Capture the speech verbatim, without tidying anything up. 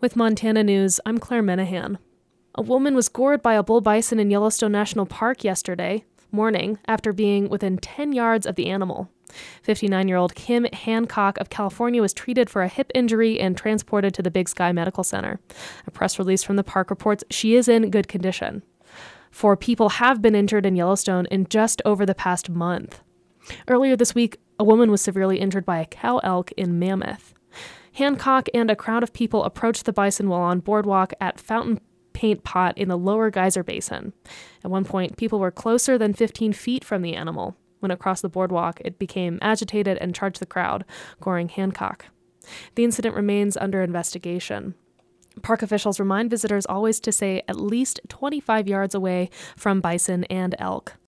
With Montana News, I'm Claire Menahan. A woman was gored by a bull bison in Yellowstone National Park yesterday morning after being within ten yards of the animal. fifty-nine-year-old Kim Hancock of California was treated for a hip injury and transported to the Big Sky Medical Center. A press release from the park reports she is in good condition. Four people have been injured in Yellowstone in just over the past month. Earlier this week, a woman was severely injured by a cow elk in Mammoth. Hancock and a crowd of people approached the bison while on boardwalk at Fountain Paint Pot in the Lower Geyser Basin. At one point, people were closer than fifteen feet from the animal. When it crossed the boardwalk, it became agitated and charged the crowd, goring Hancock. The incident remains under investigation. Park officials remind visitors always to stay at least twenty-five yards away from bison and elk.